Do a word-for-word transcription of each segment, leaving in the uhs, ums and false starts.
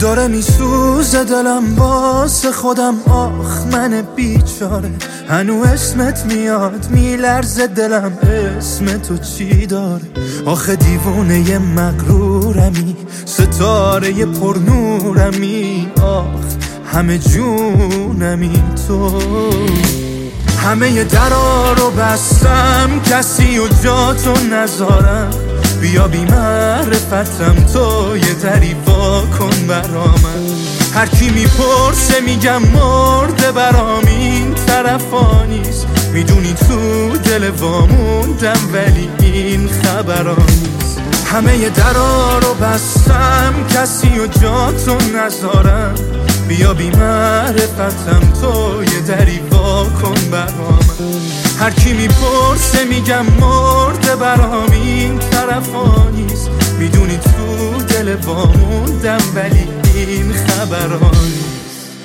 داره میسوزه دلم واسه خودم، آخ من بیچاره. هنو اسمت میاد میلرزه دلم، اسم تو چی داره؟ آخه دیوونه ی مغرورمی، ستاره پرنورمی، آخ همه جونمی تو. همه درا رو بستم کسی و جا تو نذارم، بیا بی معرفتم تو یه دری وا کن برامن. هر کی میپرسه میگم مرده برام، این طرفا نیست، میدونی تو دل واموندم ولی این خبرا نیست. همه درا رو بستم کسی و جا تو نذارم، بیا بی معرفتم تو یه دری وا کن برامن. هر کی میپرسه میگم مرده برام، این طرفا نیست، میدونی تو دل واموندم ولی این خبرا نیست.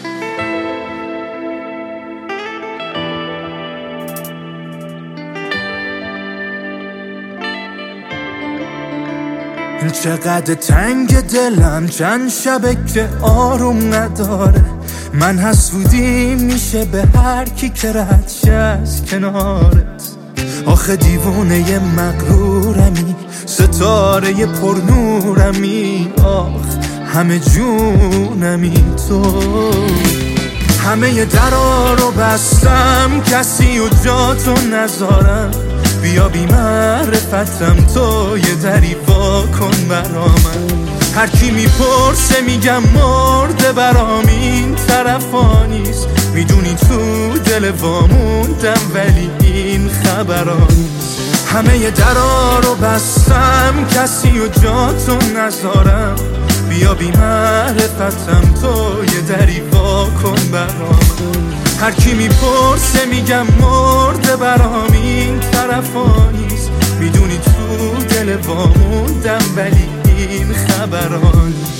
چقدر تنگ دلم، چند شبه که آروم نداره. من حسودی میشه به هر کی که رد شه از کنارت. آخه دیوونه ی مغرورمی، ستاره ی پرنورمی، آخ همه جونمی تو. همه درا رو بستم کسی و جا تو نذارم، بیا بی معرفتم تو یه دری وا کن برامن. هر کی میپرسه میگم مرده برام، این طرفا نیست، میدونی تو دل واموندم ولی این خبرا نیست. همه درا رو بستم کسی و جا تو نذارم، بیا بی معرفتم تو یه دری وا کن برامن. هر کی میپرسه میگم مرده برام، این طرفا نیست، میدونی تو دل واموندم ولی این خبرا نیست.